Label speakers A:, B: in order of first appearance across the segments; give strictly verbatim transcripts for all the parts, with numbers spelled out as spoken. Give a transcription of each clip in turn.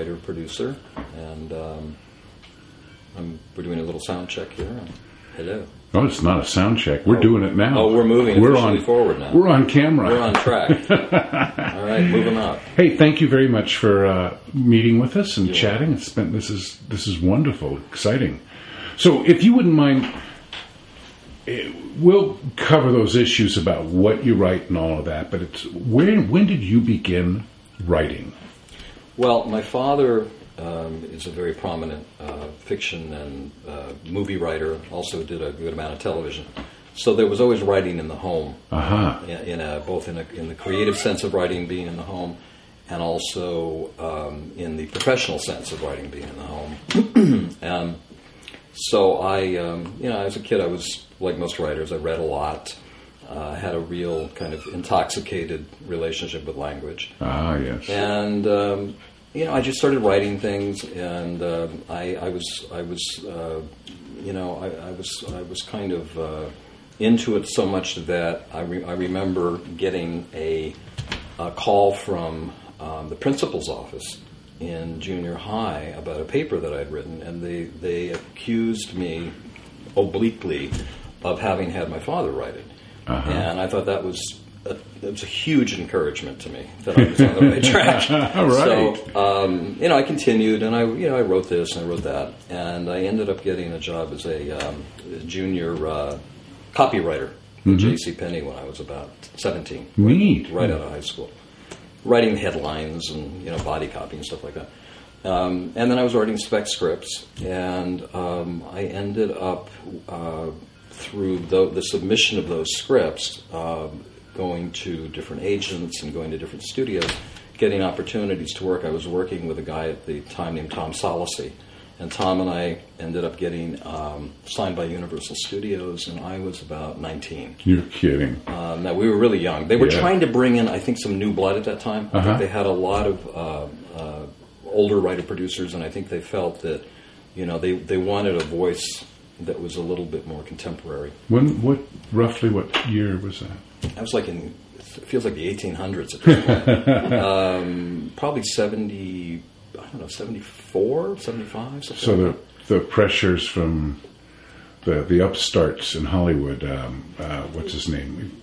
A: writer, producer, and um, I'm, we're doing a little sound check here. Hello.
B: Oh, it's not a sound check. We're oh. doing it now.
A: Oh, we're moving
B: we're
A: officially
B: on,
A: forward now.
B: We're on camera.
A: We're on track. All right, moving up.
B: Hey, thank you very much for uh, meeting with us and You're chatting. Welcome. It's been this is this is wonderful, exciting. So, if you wouldn't mind, we'll cover those issues about what you write and all of that. But it's when when did you begin writing?
A: Well, my father um, is a very prominent uh, fiction and uh, movie writer. Also did a good amount of television. So there was always writing in the home.
B: Uh-huh.
A: In, in a, both in, a, in the creative sense of writing being in the home, and also um, in the professional sense of writing being in the home. and so I, um, you know, as a kid, I was like most writers. I read a lot. Uh, had a real kind of intoxicated relationship with language.
B: Ah, yes.
A: And um, you know, I just started writing things, and uh, I, I was, I was, uh, you know, I, I was, I was kind of uh, into it so much that I, re- I remember getting a, a call from um, the principal's office in junior high about a paper that I'd written, and they they accused me obliquely of having had my father write it. Uh-huh. And I thought that was a, it was a huge encouragement to me that I was on the right track.
B: Right.
A: So, um, you know, I continued, and I, you know, I wrote this and I wrote that, and I ended up getting a job as a um, junior uh, copywriter at
B: mm-hmm.
A: J C Penney when I was about seventeen.
B: Neat.
A: Right out of high school, writing headlines and you know body copy and stuff like that. Um, and then I was writing spec scripts, and um, I ended up. Uh, through the, the submission of those scripts, uh, going to different agents and going to different studios, getting opportunities to work. I was working with a guy at the time named Tom Solisey, and Tom and I ended up getting um, signed by Universal Studios, and I was about nineteen.
B: You're kidding.
A: Um, now, we were really young. They were
B: yeah.
A: trying to bring in, I think, some new blood at that time. I
B: uh-huh.
A: think they had a lot of uh, uh, older writer-producers, and I think they felt that, you know, they, they wanted a voice that was a little bit more contemporary.
B: When, what, roughly what year was that?
A: I was like in, it feels like the eighteen hundreds at this point. um, probably seventy, I don't know, seventy-four, seventy-five, something
B: So
A: like
B: the, the pressures from the, the upstarts in Hollywood, um, uh, what's his name?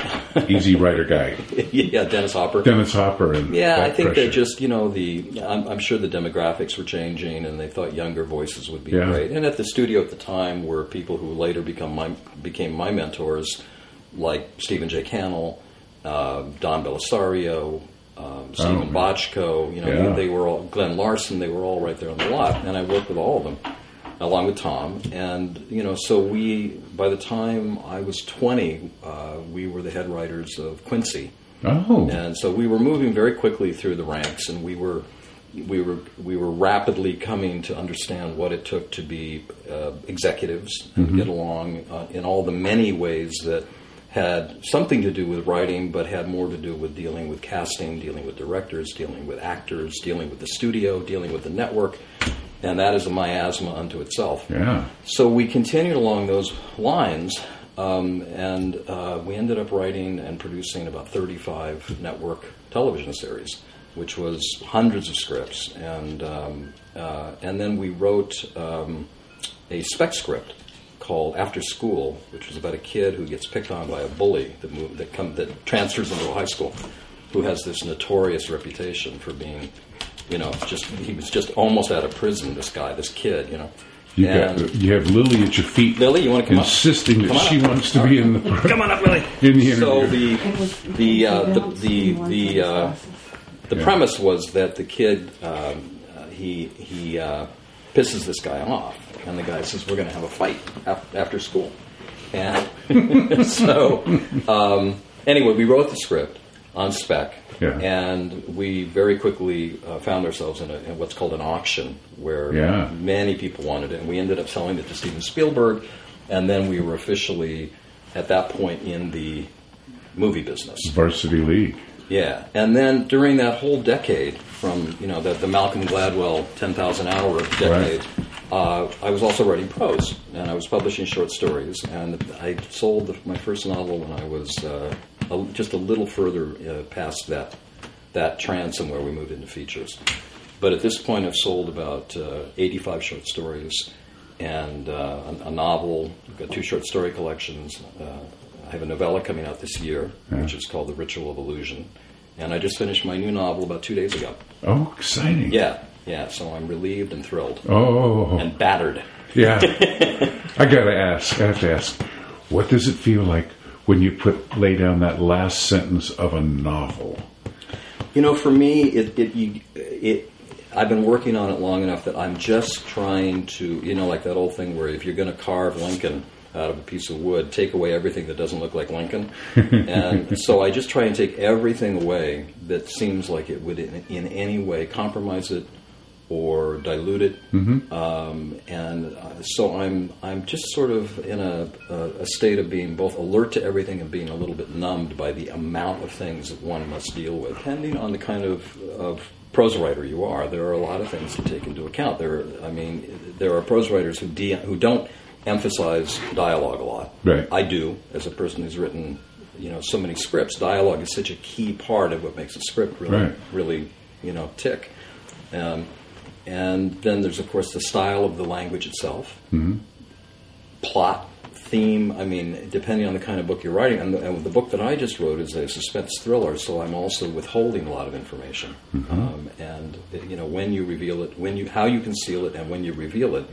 B: Easy Rider guy.
A: Yeah, Dennis Hopper.
B: Dennis Hopper. And
A: yeah, I think
B: pressure.
A: that just, you know, the I'm, I'm sure the demographics were changing, and they thought younger voices would be
B: yeah.
A: great. And at the studio at the time were people who later become my, became my mentors, like Stephen J. Cannell, uh, Don Belisario, um, Stephen oh, Bochco. You know,
B: yeah.
A: they were all, Glenn Larson, they were all right there on the lot. And I worked with all of them, along with Tom. And, you know, so we, by the time I was twenty, uh, we were the head writers of Quincy.
B: Oh.
A: And so we were moving very quickly through the ranks, and we were we were we were rapidly coming to understand what it took to be uh, executives and
B: mm-hmm.
A: get along uh, in all the many ways that had something to do with writing, but had more to do with dealing with casting, dealing with directors, dealing with actors, dealing with the studio, dealing with the network. And that is a miasma unto itself.
B: Yeah.
A: So we continued along those lines, um, and uh, we ended up writing and producing about thirty-five network television series, which was hundreds of scripts. And um, uh, and then we wrote um, a spec script called After School, which was about a kid who gets picked on by a bully that move, that, come, that transfers into a high school, who has this notorious reputation for being... You know, just he was just almost out of prison. This guy, this kid, you know.
B: You got you have Lily at your feet.
A: Lily, you want to come
B: insisting
A: up?
B: that she
A: up.
B: wants to be in the
A: come on up, Lily.
B: In the interview.
A: So the the uh, the the the, uh, the yeah. premise was that the kid um, uh, he he uh, pisses this guy off, and the guy says, "We're going to have a fight after school." And so um, anyway, we wrote the script on spec.
B: Yeah.
A: And we very quickly uh, found ourselves in, a, in what's called an auction, where
B: yeah.
A: many people wanted it, and we ended up selling it to Steven Spielberg, and then we were officially, at that point, in the movie business.
B: Varsity League.
A: Yeah, and then during that whole decade, from you know the, the Malcolm Gladwell ten thousand hour decade, right. uh, I was also writing prose, and I was publishing short stories, and I sold the, my first novel when I was... Uh, A, just a little further uh, past that that transom where we moved into features. But at this point, I've sold about uh, eighty-five short stories and uh, a, a novel. I've got two short story collections. Uh, I have a novella coming out this year, yeah. which is called The Ritual of Illusion. And I just finished my new novel about two days ago.
B: Oh, exciting.
A: Yeah, yeah. So I'm relieved and thrilled.
B: Oh.
A: And battered.
B: Yeah. I got to ask, I have to ask, what does it feel like when you put lay down that last sentence of a novel?
A: You know, for me, it, it, you, it, I've been working on it long enough that I'm just trying to, you know, like that old thing where if you're going to carve Lincoln out of a piece of wood, take away everything that doesn't look like Lincoln. And so I just try and take everything away that seems like it would in, in any way compromise it or dilute it.
B: Mm-hmm.
A: Um, and uh, so I'm I'm just sort of in a, a, a state of being both alert to everything and being a little bit numbed by the amount of things that one must deal with. Depending on the kind of, of prose writer you are, there are a lot of things to take into account. There, are, I mean, there are prose writers who de- who don't emphasize dialogue a lot.
B: Right.
A: I do, as a person who's written, you know, so many scripts. Dialogue is such a key part of what makes a script really,
B: right.
A: really, you know, tick. Um, and then there's, of course, the style of the language itself,
B: mm-hmm.
A: plot, theme. I mean, depending on the kind of book you're writing. And the, and the book that I just wrote is a suspense thriller, so I'm also withholding a lot of information.
B: Mm-hmm.
A: Um, and you know, when you reveal it, when you how you conceal it, and when you reveal it,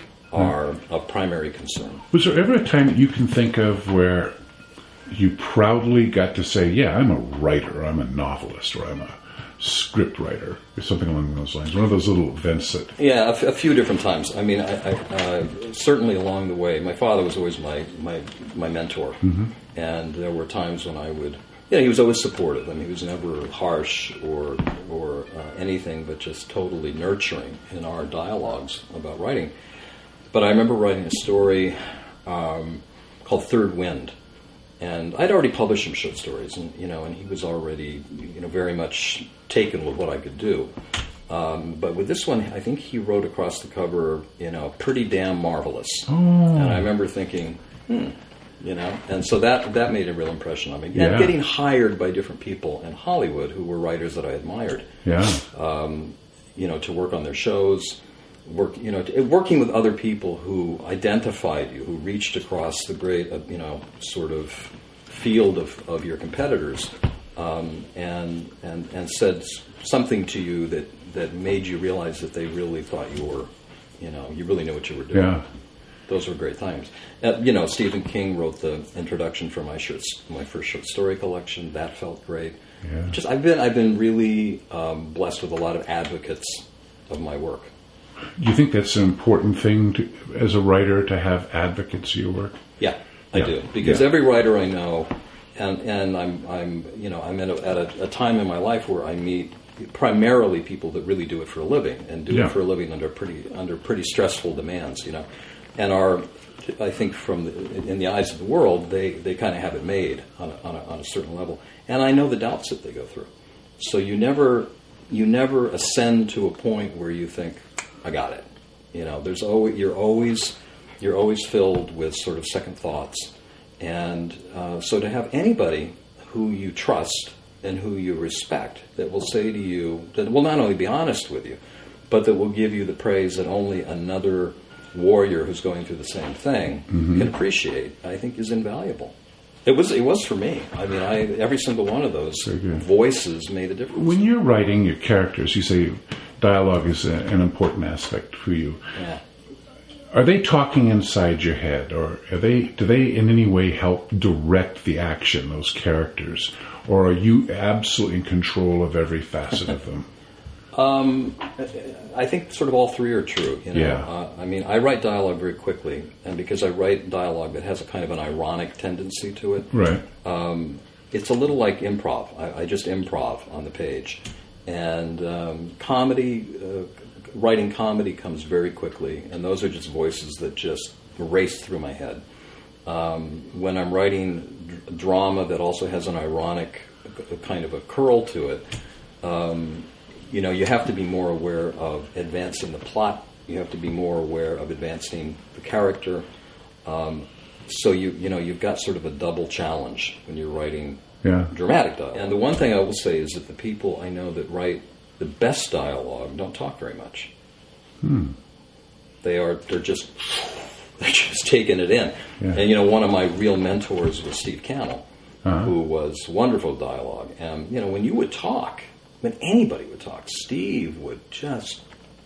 A: are of primary concern.
B: Was there ever a time that you can think of where you proudly got to say, yeah, I'm a writer, I'm a novelist, or I'm a script writer, or something along those lines? One of those little events that...
A: Yeah, a, f- a few different times. I mean, I, I, uh, certainly along the way, my father was always my, my, my mentor.
B: Mm-hmm.
A: And there were times when I would... Yeah, he was always supportive. I mean, he was never harsh or, or uh, anything, but just totally nurturing in our dialogues about writing. But I remember writing a story um, called Third Wind, and I'd already published some short stories, and you know, and he was already, you know, very much taken with what I could do. Um, but with this one, I think he wrote across the cover, you know, pretty damn marvelous.
B: Oh.
A: And I remember thinking, hmm, you know, and so that that made a real impression on me.
B: Yeah.
A: And getting hired by different people in Hollywood who were writers that I admired.
B: Yeah.
A: Um, you know, to work on their shows. Work, you know, working with other people who identified you, who reached across the great, uh, you know, sort of field of, of your competitors, um, and and and said something to you that, that made you realize that they really thought you were, you know, you really knew what you were doing.
B: Yeah.
A: Those were great times. Uh, you know, Stephen King wrote the introduction for my short, my first short story collection. That felt great.
B: Yeah.
A: Just I've been I've been really um, blessed with a lot of advocates of my work.
B: Do you think that's an important thing to, as a writer, to have advocates of your work?
A: Yeah, I
B: yeah.
A: do, because
B: yeah.
A: every writer I know, and and I'm I'm you know I'm at a, at a, a time in my life where I meet primarily people that really do it for a living and do
B: yeah.
A: it for a living under pretty under pretty stressful demands, you know, and are I think from the, in the eyes of the world they, they kind of have it made on a, on a, on a certain level, and I know the doubts that they go through. So you never you never ascend to a point where you think, I got it. You know, there's always you're always you're always filled with sort of second thoughts, and uh, so to have anybody who you trust and who you respect that will say to you that will not only be honest with you, but that will give you the praise that only another warrior who's going through the same thing mm-hmm. can appreciate, I think is invaluable. It was it was for me. I mean, I every single one of those voices made a difference.
B: When you're writing your characters, you say dialogue is a, an important aspect for you.
A: Yeah.
B: Are they talking inside your head, or are they? Do they in any way help direct the action, those characters, or are you absolutely in control of every facet of them?
A: Um, I think sort of all three are true. You know?
B: Yeah.
A: Uh, I mean, I write dialogue very quickly, and because I write dialogue that has a kind of an ironic tendency to it,
B: right?
A: Um, it's a little like improv. I, I just improv on the page, and um, comedy, uh, writing comedy comes very quickly, and those are just voices that just race through my head. Um, when I'm writing d- drama that also has an ironic a kind of a curl to it. Um, You know, you have to be more aware of advancing the plot. You have to be more aware of advancing the character. Um, so you you know you've got sort of a double challenge when you're writing
B: yeah.
A: dramatic dialogue. And the one thing I will say is that the people I know that write the best dialogue don't talk very much.
B: Hmm.
A: They are, they're just, they're just taking it in.
B: Yeah.
A: And, you know, one of my real mentors was Steve Cannell,
B: Uh-huh.
A: who was wonderful dialogue. And, you know, when you would talk, when anybody would talk, Steve would just,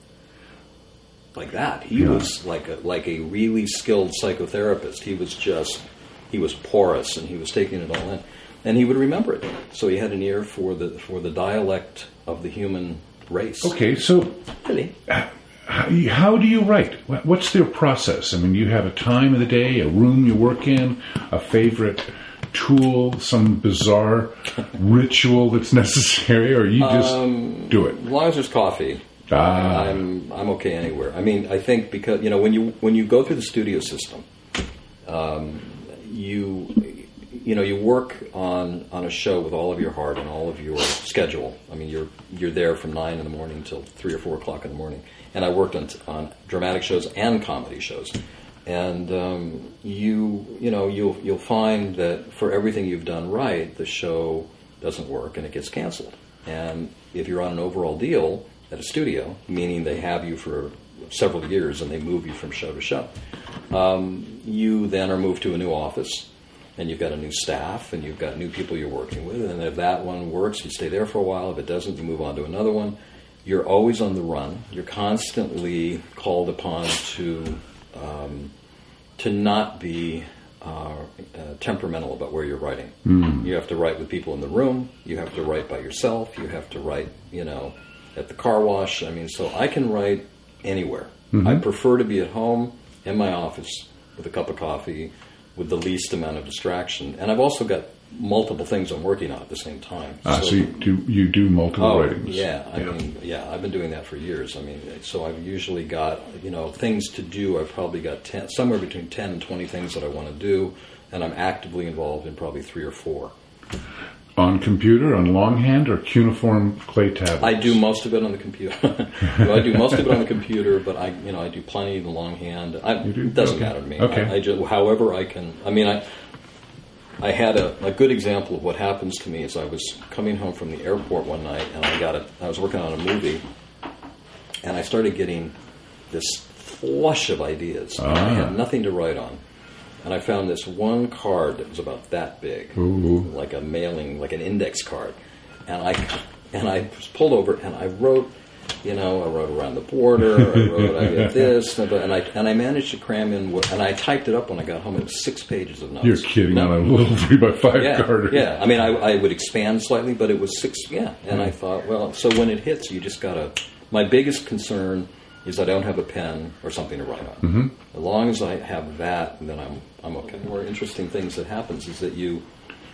A: like that. He
B: Yeah.
A: was like a, like a really skilled psychotherapist. He was just, he was porous, and he was taking it all in. And he would remember it. So he had an ear for the for the dialect of the human race.
B: Okay, so
A: Really?
B: how, how do you write? What- What's their process? I mean, you have a time of the day, a room you work in, a favorite tool, some bizarre ritual that's necessary, or you just
A: Um,
B: do it?
A: As long as there's coffee,
B: Ah.
A: I'm I'm okay anywhere. I mean, I think because you know when you when you go through the studio system, um, you you know you work on on a show with all of your heart and all of your schedule. I mean, you're you're there from nine in the morning till three or four o'clock in the morning. And I worked on on dramatic shows and comedy shows. And um, you, you know, you'll you'll find that for everything you've done right, the show doesn't work and it gets canceled. And if you're on an overall deal at a studio, meaning they have you for several years and they move you from show to show, um, you then are moved to a new office, and you've got a new staff, and you've got new people you're working with. And if that one works, you stay there for a while. If it doesn't, you move on to another one. You're always on the run. You're constantly called upon to um, to not be uh, uh, temperamental about where you're writing. Mm. You have to write with people in the room. You have to write by yourself. You have to write, you know, at the car wash. I mean, so I can write anywhere. Mm-hmm. I prefer to be at home in my office with a cup of coffee, with the least amount of distraction. And I've also got multiple things I'm working on at the same time.
B: Ah, so, so you do you do multiple
A: oh,
B: writings?
A: Yeah, I
B: yeah.
A: mean, yeah, I've been doing that for years. I mean, so I've usually got, you know, things to do. I've probably got ten, somewhere between ten and twenty things that I want to do, and I'm actively involved in probably three or four.
B: On computer, on longhand, or cuneiform clay tablets?
A: I do most of it on the computer. I do most of it on the computer, but I, you know, I do plenty of the longhand. I,
B: You do?
A: It doesn't
B: Okay.
A: matter to me.
B: Okay.
A: I, I just, however I can. I mean, I. I had a, a good example of what happens to me is I was coming home from the airport one night, and I got a, I was working on a movie, and I started getting this flush of ideas.
B: Ah.
A: I had nothing to write on. And I found this one card that was about that big,
B: Ooh.
A: like a mailing, like an index card. And I and I pulled over and I wrote, you know, I wrote around the border, I wrote I did this, and I and I managed to cram in, and I typed it up when I got home. It was six pages of notes.
B: You're kidding,
A: No.
B: on a little three by five
A: Yeah,
B: card.
A: yeah. I mean, I, I would expand slightly, but it was six. Yeah, and I thought, well, so when it hits, you just gotta. My biggest concern is I don't have a pen or something to write on.
B: Mm-hmm.
A: As long as I have that, then I'm I'm okay. One of the interesting things that happens is that you,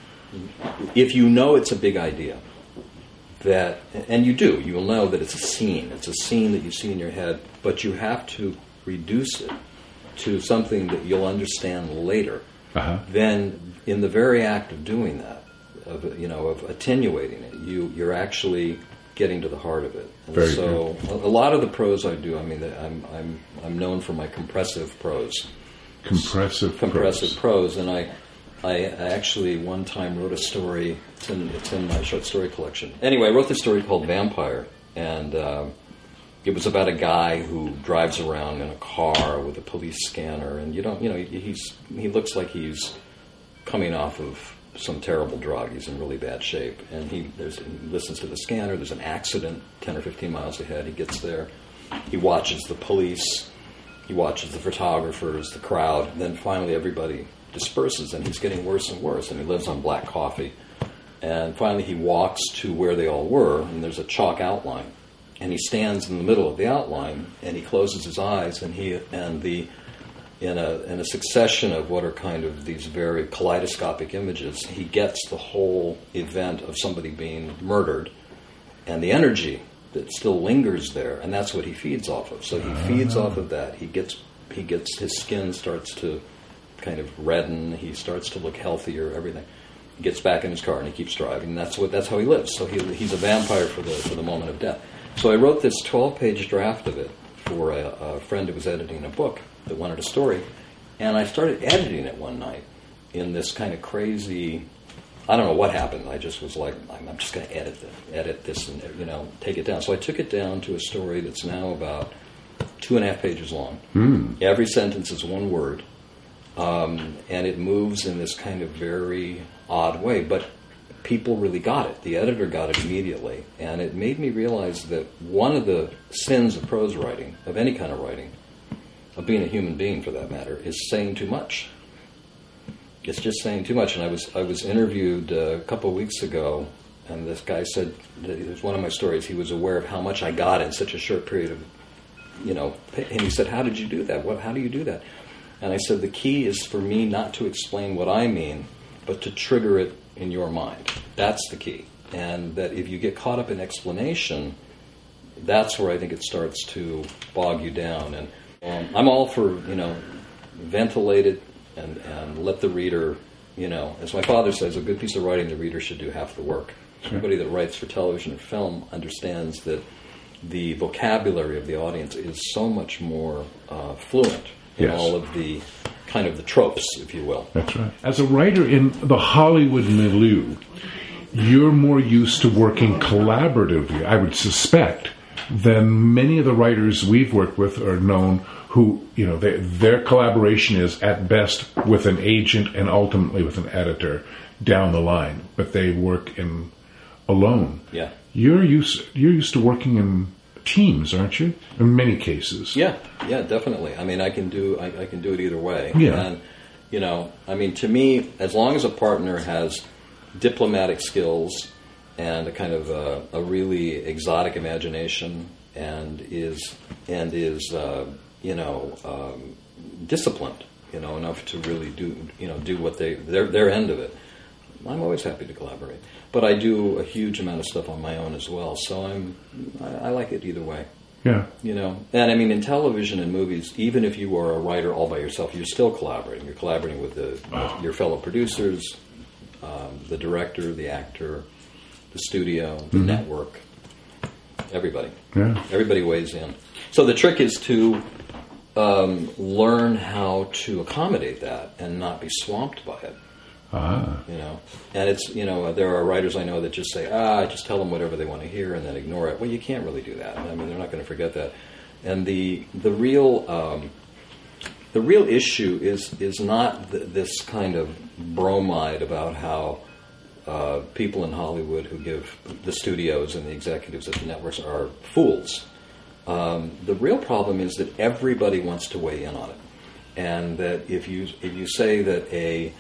A: if you know it's a big idea, that and you do, you'll know that it's a scene. It's a scene that you see in your head, but you have to reduce it to something that you'll understand later.
B: Uh-huh.
A: Then, in the very act of doing that, of you know, of attenuating it, you you're actually getting to the heart of it. And
B: Very
A: so, a, a lot of the prose I do, I mean, I'm I'm I'm known for my compressive prose.
B: Compressive
A: Compressive
B: prose.
A: prose, and I, I actually one time wrote a story. It's in it's in my short story collection. Anyway, I wrote this story called Vampire, and uh, it was about a guy who drives around in a car with a police scanner, and you don't, you know, he's he looks like he's coming off of some terrible drug. He's in really bad shape, and he there's he listens to the scanner. There's an accident ten or fifteen miles ahead. He gets there. He watches the police. He watches the photographers, the crowd, and then finally everybody disperses, and he's getting worse and worse, and he lives on black coffee. And finally he walks to where they all were, and there's a chalk outline. And he stands in the middle of the outline, and he closes his eyes, and he and the in a in a succession of what are kind of these very kaleidoscopic images, he gets the whole event of somebody being murdered, and the energy that still lingers there, and that's what he feeds off of. So he feeds off of that. He gets he gets his skin starts to kind of redden. He starts to look healthier. Everything. He gets back in his car and he keeps driving. And that's what that's how he lives. So he, he's a vampire for the for the moment of death. So I wrote this twelve-page draft of it for a, a friend who was editing a book that wanted a story, and I started editing it one night in this kind of crazy I don't know what happened. I just was like, I'm, I'm just going to edit this, edit this, and you know, take it down. So I took it down to a story that's now about two and a half pages long.
B: Mm.
A: Every sentence is one word, um, and it moves in this kind of very odd way. But people really got it. The editor got it immediately, and it made me realize that one of the sins of prose writing, of any kind of writing, of being a human being for that matter, is saying too much. It's just saying too much. And I was I was interviewed uh, a couple of weeks ago, and this guy said, it was one of my stories, he was aware of how much I got in such a short period of, you know, and he said, how did you do that? What, how do you do that? And I said, the key is for me not to explain what I mean, but to trigger it in your mind. That's the key. And that if you get caught up in explanation, that's where I think it starts to bog you down. And um, I'm all for, you know, ventilate it and, and let the reader, you know, as my father says, a good piece of writing, the reader should do half the work. Sure. Everybody that writes for television or film understands that the vocabulary of the audience is so much more uh, fluent in
B: yes.
A: all of the kind of the tropes, if you will.
B: That's right. As a writer in the Hollywood milieu, you're more used to working collaboratively, I would suspect, than many of the writers we've worked with are known who, you know, they, their collaboration is at best with an agent and ultimately with an editor down the line, but they work in alone.
A: Yeah.
B: You're used you're used to working in teams, aren't you? In many cases.
A: Yeah, yeah, definitely. I mean, I can do I, I can do it either way.
B: Yeah.
A: And you know, I mean, to me, as long as a partner has diplomatic skills and a kind of a, a really exotic imagination and is and is uh, you know um, disciplined, you know, enough to really do you know do what they their their end of it, I'm always happy to collaborate. But I do a huge amount of stuff on my own as well, so I'm I, I like it either way.
B: Yeah.
A: You know, and I mean, in television and movies, even if you are a writer all by yourself, you're still collaborating. You're collaborating with the oh. your fellow producers, um, the director, the actor, the studio, the mm-hmm. network, everybody.
B: Yeah.
A: Everybody weighs in. So the trick is to um, learn how to accommodate that and not be swamped by it.
B: Ah.
A: You know, and it's, you know, there are writers I know that just say, ah, just tell them whatever they want to hear and then ignore it. Well, you can't really do that. I mean, they're not going to forget that. And the the real um, the real issue is is not th- this kind of bromide about how uh, people in Hollywood who give the studios and the executives at the networks are fools. Um, the real problem is that everybody wants to weigh in on it, and that if you if you say that a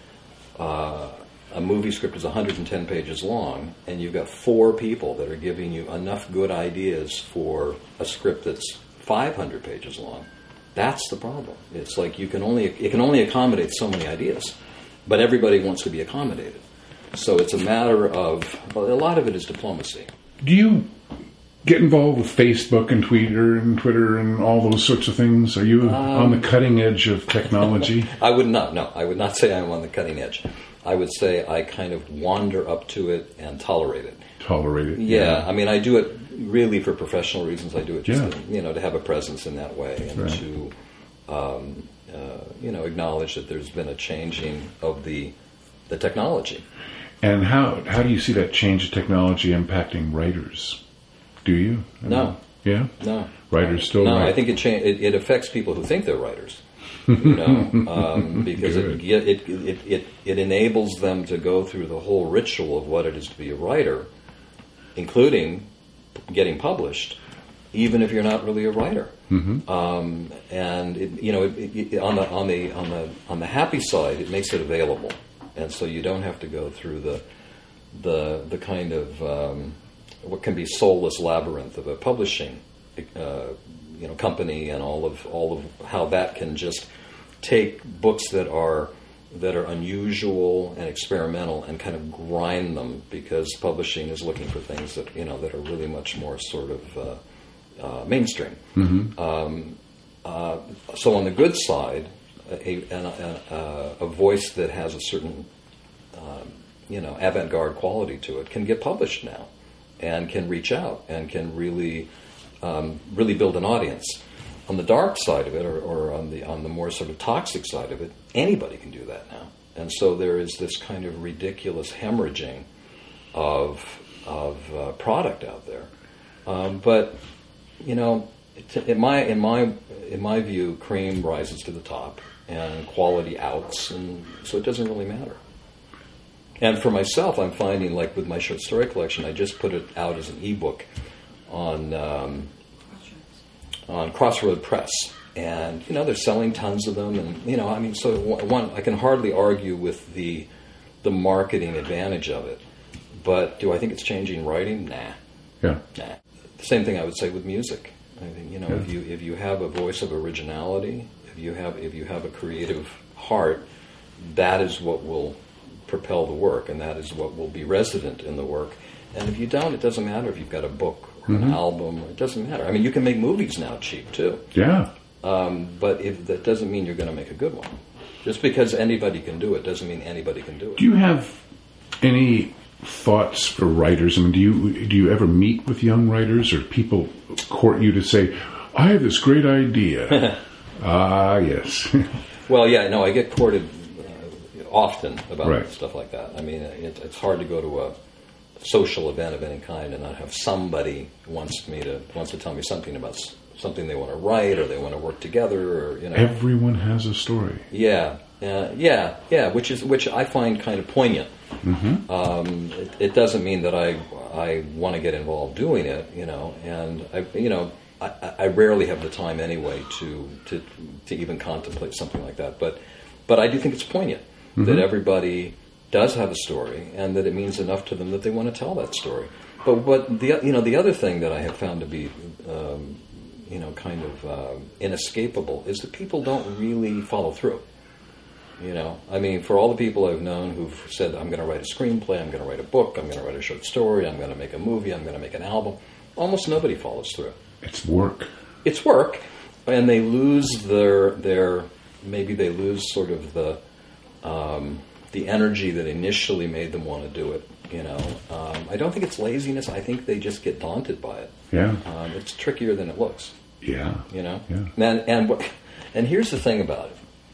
A: Uh, a movie script is one hundred ten pages long, and you've got four people that are giving you enough good ideas for a script that's five hundred pages long. That's the problem. It's like you can only it can only accommodate so many ideas, but everybody wants to be accommodated. So it's a matter of well, a lot of it is diplomacy.
B: Do you get involved with Facebook and Twitter and Twitter and all those sorts of things? Are you um, on the cutting edge of technology?
A: I would not. No, I would not say I'm on the cutting edge. I would say I kind of wander up to it and tolerate it.
B: Tolerate it.
A: Yeah,
B: yeah.
A: I mean, I do it really for professional reasons. I do it just
B: yeah.
A: to, you know to have a presence in that way and
B: right.
A: to um, uh, you know acknowledge that there's been a changing of the the technology.
B: And how how do you see that change of technology impacting writers? Do you? I
A: no.
B: Mean, yeah?
A: No.
B: Writers still
A: No,
B: write?
A: I think it, cha- it it affects people who think they're writers. You know, um, because it, it it it it enables them to go through the whole ritual of what it is to be a writer, including getting published, even if you're not really a writer.
B: Mm-hmm.
A: Um, and it, you know, it, it, on the on the on the on the happy side, it makes it available, and so you don't have to go through the the the kind of um, what can be soulless labyrinth of a publishing uh, you know company and all of all of how that can just take books that are that are unusual and experimental and kind of grind them, because publishing is looking for things that you know that are really much more sort of uh, uh, mainstream.
B: Mm-hmm.
A: Um, uh, so on the good side, a, a, a, a voice that has a certain uh, you know avant-garde quality to it can get published now, and can reach out and can really um, really build an audience. On the dark side of it, or, or on the on the more sort of toxic side of it, anybody can do that now. And so there is this kind of ridiculous hemorrhaging of of uh, product out there. Um, but you know, in my in my in my view, cream rises to the top and quality outs, and so it doesn't really matter. And for myself, I'm finding, like with my short story collection, I just put it out as an ebook on um, on Crossroad Press. And, you know, they're selling tons of them. And, you know, I mean, so one, I can hardly argue with the the marketing advantage of it. But do I think it's changing writing? Nah.
B: Yeah.
A: Nah. The same thing I would say with music. I mean, you know,
B: Yeah.
A: if you if you have a voice of originality, if you have if you have a creative heart, that is what will propel the work, and that is what will be resident in the work. And if you don't, it doesn't matter if you've got a book or
B: Mm-hmm.
A: an album. It doesn't matter. I mean, you can make movies now cheap, too.
B: Yeah.
A: Um, but if that doesn't mean you're going to make a good one. Just because anybody can do it doesn't mean anybody can do it.
B: Do you have any thoughts for writers? I mean, do you do you ever meet with young writers, or people court you to say, "I have this great idea"? Ah, yes.
A: Well, yeah, no, I get courted uh, often about
B: Right.
A: stuff like that. I mean, it, it's hard to go to a social event of any kind and not have somebody wants me to wants to tell me something about s- something they want to write, or they want to work together, or you know.
B: Everyone has a story.
A: Yeah, uh, yeah, yeah. Which is which I find kind of poignant.
B: Mm-hmm.
A: Um, it, it doesn't mean that I I want to get involved doing it, you know. And I, you know, I, I rarely have the time anyway to to to even contemplate something like that. But but I do think it's poignant
B: Mm-hmm.
A: that everybody does have a story, and that it means enough to them that they want to tell that story. But what the you know the other thing that I have found to be um, you know, kind of uh, inescapable is that people don't really follow through. You know, I mean, for all the people I've known who've said, I'm going to write a screenplay, I'm going to write a book, I'm going to write a short story, I'm going to make a movie, I'm going to make an album, almost nobody follows through.
B: It's work.
A: It's work, and they lose their, their maybe they lose sort of the, um, the energy that initially made them want to do it. You know, um, I don't think it's laziness. I think they just get daunted by it.
B: Yeah.
A: Um, it's trickier than it looks.
B: Yeah.
A: You know,
B: Yeah.
A: and and what, and here's the thing about it: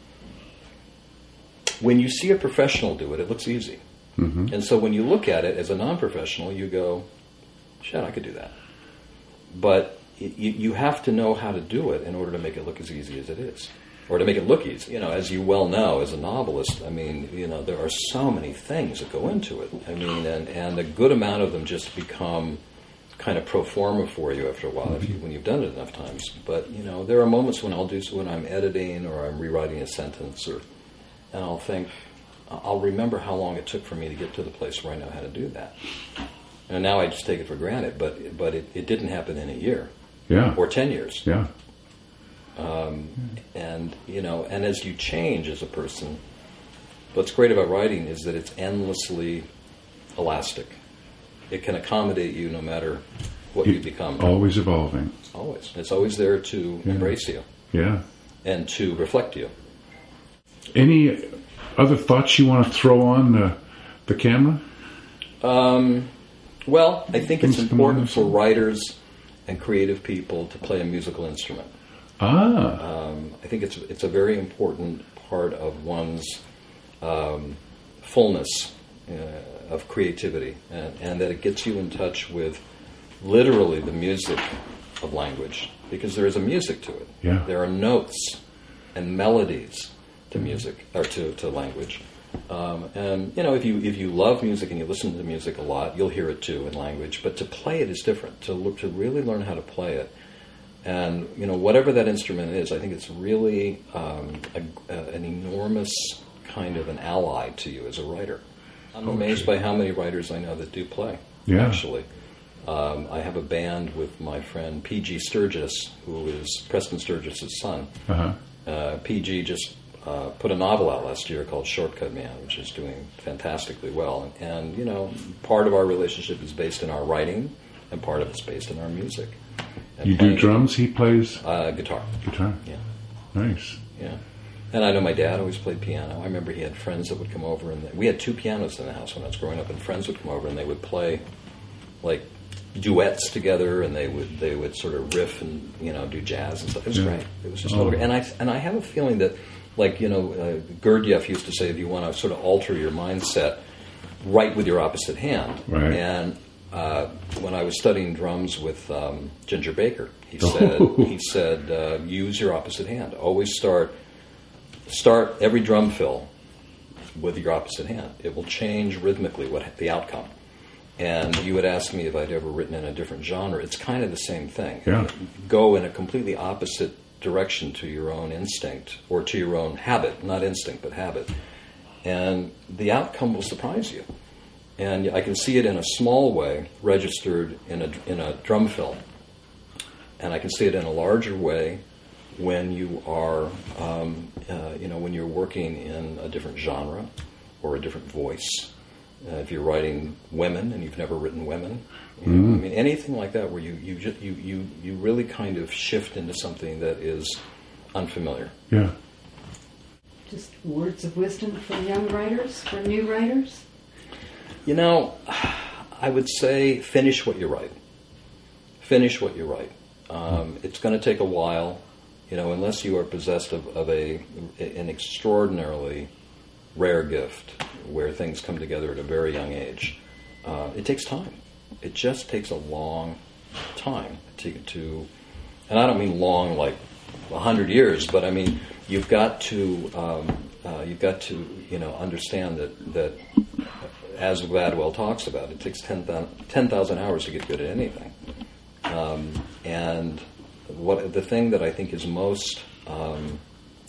A: when you see a professional do it, it looks easy,
B: Mm-hmm.
A: and so when you look at it as a non-professional, you go, "Shit, I could do that." But y- you, you have to know how to do it in order to make it look as easy as it is, or to make it look easy. You know, as you well know, as a novelist, I mean, you know, there are so many things that go into it. I mean, and and a good amount of them just become kind of pro forma for you after a while, if you, when you've done it enough times. But you know, there are moments when I'll do when I'm editing or I'm rewriting a sentence, or and I'll think, I'll remember how long it took for me to get to the place where I know how to do that. And now I just take it for granted, but but it, it didn't happen in a year
B: Yeah.
A: or ten years.
B: Yeah.
A: Um, and you know, and as you change as a person, what's great about writing is that it's endlessly elastic. It can accommodate you no matter what you become.
B: Always evolving.
A: Always. It's always there to
B: Yeah.
A: embrace you
B: Yeah.
A: and to reflect you.
B: Any other thoughts you want to throw on uh, the camera?
A: Um, well, I think it's
B: Things
A: important for
B: come on.
A: writers and creative people to play a musical instrument.
B: Ah.
A: Um, I think it's it's a very important part of one's um, fullness uh, of creativity, and, and that it gets you in touch with literally the music of language, because there is a music to it.
B: Yeah.
A: There are notes and melodies to music, or to, to language. Um, and you know, if you if you love music and you listen to music a lot, you'll hear it too in language. But to play it is different. To look, to really learn how to play it, and you know, whatever that instrument is, I think it's really um, a, a, an enormous kind of an ally to you as a writer. I'm amazed by how many writers I know that do play.
B: Yeah.
A: Actually, um, I have a band with my friend P G Sturgis, who is Preston Sturgis' son.
B: Uh-huh.
A: Uh, P G just uh, put a novel out last year called Shortcut Man, which is doing fantastically well. And, and, you know, part of our relationship is based in our writing, and part of it's based in our music. And
B: You do
A: playing-
B: drums, he plays
A: Uh, guitar,
B: guitar.
A: yeah,
B: Nice.
A: yeah. And I know my dad always played piano. I remember he had friends that would come over, and we had two pianos in the house when I was growing up, and friends would come over and they would play, like, duets together, and they would they would sort of riff and, you know, do jazz and stuff. It was
B: Yeah.
A: great. It was just
B: Oh.
A: really great. And I and I have a feeling that like, you know, uh, Gurdjieff used to say, if you want to sort of alter your mindset, write with your opposite hand.
B: Right.
A: And uh, when I was studying drums with um, Ginger Baker, he said, he said, uh, use your opposite hand. Always start, start every drum fill with your opposite hand. It will change rhythmically what the outcome. And you had asked me if I'd ever written in a different genre. It's kind of the same thing.
B: Yeah.
A: Go in a completely opposite direction to your own instinct, or to your own habit, not instinct, but habit. And the outcome will surprise you. And I can see it in a small way, registered in a, in a drum fill. And I can see it in a larger way when you are, um, uh, you know, when you're working in a different genre or a different voice. Uh, if you're writing women and you've never written women, you know,
B: Mm.
A: I mean, anything like that, where you you, ju- you you you really kind of shift into something that is unfamiliar.
B: Yeah.
C: Just words of wisdom for young writers, for new writers?
A: You know, I would say finish what you write. Finish what you write. Um, it's going to take a while, you know, unless you are possessed of, of a an extraordinarily rare gift where things come together at a very young age. Uh, it takes time. It just takes a long time to, to and I don't mean long like a hundred years, but I mean you've got to um, uh, you've got to you know understand that that as Gladwell talks about, it takes ten thousand hours to get good at anything. Um, and what the thing that I think is most um,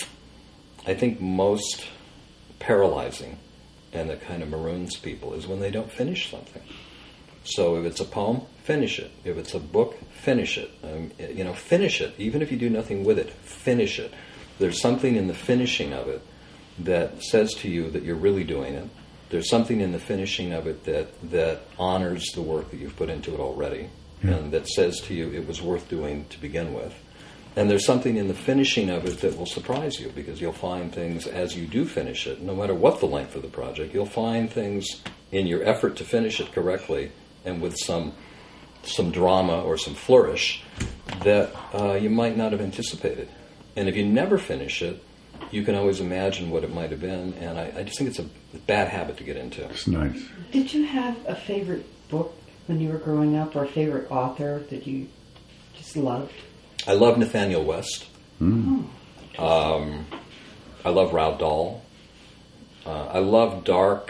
A: I think most paralyzing and that kind of maroons people is when they don't finish something. So if it's a poem, finish it. If it's a book, finish it. Um, you know, finish it. Even if you do nothing with it, finish it. There's something in the finishing of it that says to you that you're really doing it. There's something in the finishing of it that, that honors the work that you've put into it already,
B: yeah.
A: and that says to you it was worth doing to begin with. And there's something in the finishing of it that will surprise you, because you'll find things as you do finish it, no matter what the length of the project, you'll find things in your effort to finish it correctly and with some some drama or some flourish that uh, you might not have anticipated. And if you never finish it, you can always imagine what it might have been, and I, I just think it's a bad habit to get into.
B: It's nice.
C: Did you have a favorite book when you were growing up, or a favorite author that you just loved?
A: I love Nathaniel West.
B: Mm.
A: Um, I love Roald Dahl. Uh, I love dark,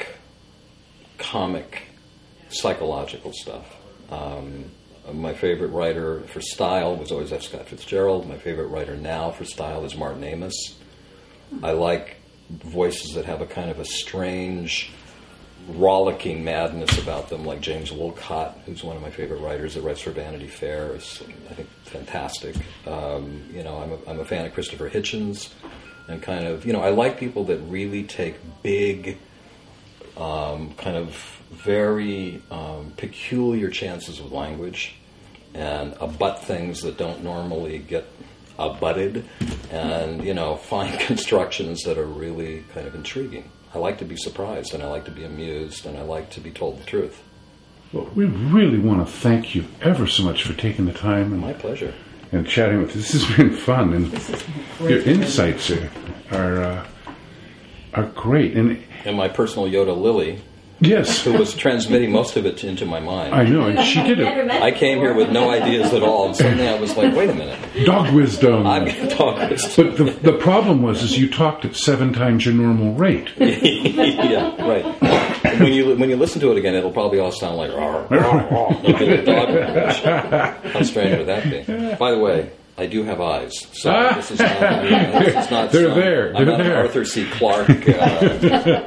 A: comic, psychological stuff. Um, my favorite writer for style was always F. Scott Fitzgerald. My favorite writer now for style is Martin Amis. I like voices that have a kind of a strange, rollicking madness about them, like James Wolcott, who's one of my favorite writers that writes for Vanity Fair. Is, I think, fantastic. Um, you know, I'm a, I'm a fan of Christopher Hitchens, and kind of, you know, I like people that really take big, um, kind of very um, peculiar chances with language, and abut things that don't normally get abutted, and, you know, find constructions that are really kind of intriguing. I like to be surprised, and I like to be amused, and I like to be told the truth.
B: Well, we really want to thank you ever so much for taking the time and,
A: My pleasure.
B: and chatting with us. This has been fun, and
C: This is
B: your
C: great.
B: insights are are, uh, are great. And
A: And my personal Yoda, Lily,
B: yes,
A: who was transmitting most of it into my mind.
B: I know, and she did
D: Never
B: it.
D: met
A: I came here with no ideas at all, and suddenly I was like, wait a minute,
B: Dog wisdom.
A: I'm going to talk this.
B: But the the problem was, is you talked at seven times your normal rate.
A: Yeah, right. And when you when you listen to it again, it'll probably all sound like "Rawr, rawr, rawr," like a dog. How strange would that be? By the way, I do have eyes, so this is not. This is not
B: They're
A: some-
B: there.
A: I'm
B: They're
A: not
B: there.
A: an Arthur C. Clarke. Uh,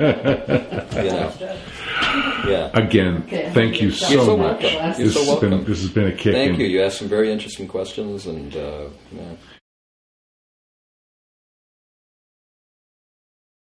A: you know. Yeah.
B: Again,
C: Okay.
B: thank you
C: You're
B: so,
A: so
B: much.
A: welcome. You're
B: This
A: so
B: has been
A: welcome.
B: this has been a kick.
A: Thank
B: and-
A: you. You asked some very interesting questions, and uh, you know,